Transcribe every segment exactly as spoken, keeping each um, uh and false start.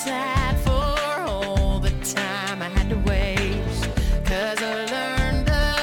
sad for all the time I had to waste, 'cause I learned the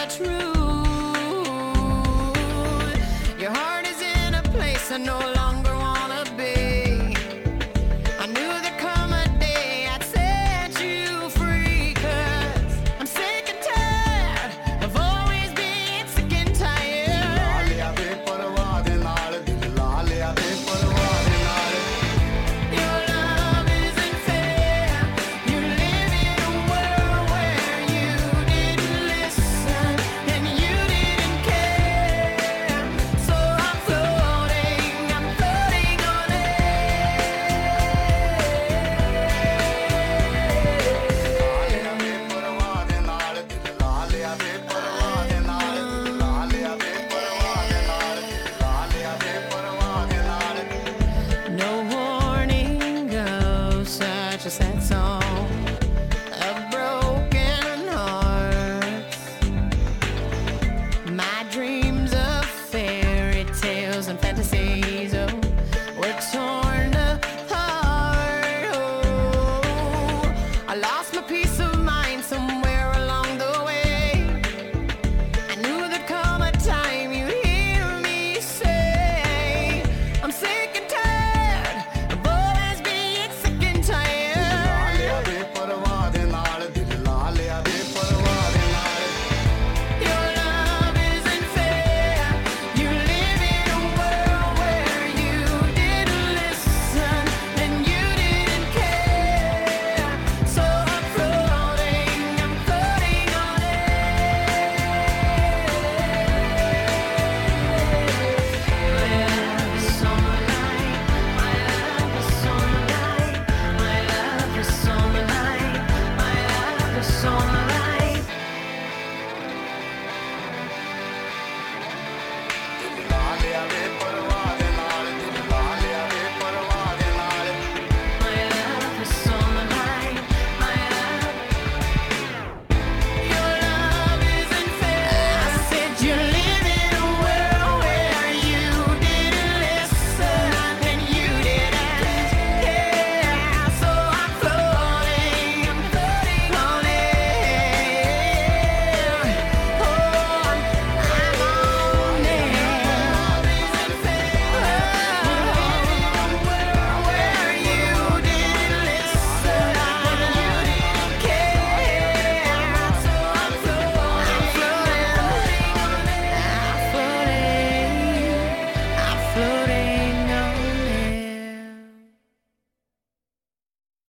truth. Your heart is in a place I no longer wanna be. I knew there'd come a day I'd set you free, 'cause I'm sick and tired of always being sick and tired. ਲਾ ਲਿਆ ਬੇਪਰਵਾਹ ਦੇ ਨਾਲ, ਦਿਲ ਲਾ ਲਿਆ ਬੇਪਰਵਾਹ ਦੇ ਨਾਲ। Your love isn't fair. You live in a world where you didn't listen and you didn't care. So I'm floating, I'm floating on air. ਲਾ ਲਿਆ ਬੇਪਰਵਾਹ ਦੇ ਨਾਲ, ਦਿਲ ਲਾ ਲਿਆ ਬੇਪਰਵਾਹ ਦੇ ਨਾਲ। ਦਿਲ ਲਾ ਲਿਆ ਬੇਪਰਵਾਹ ਦੇ ਨਾਲ, ਦਿਲ ਲਾ ਲਿਆ ਬੇਪਰਵਾਹ ਦੇ ਨਾਲ। No warning, oh, such a sad song.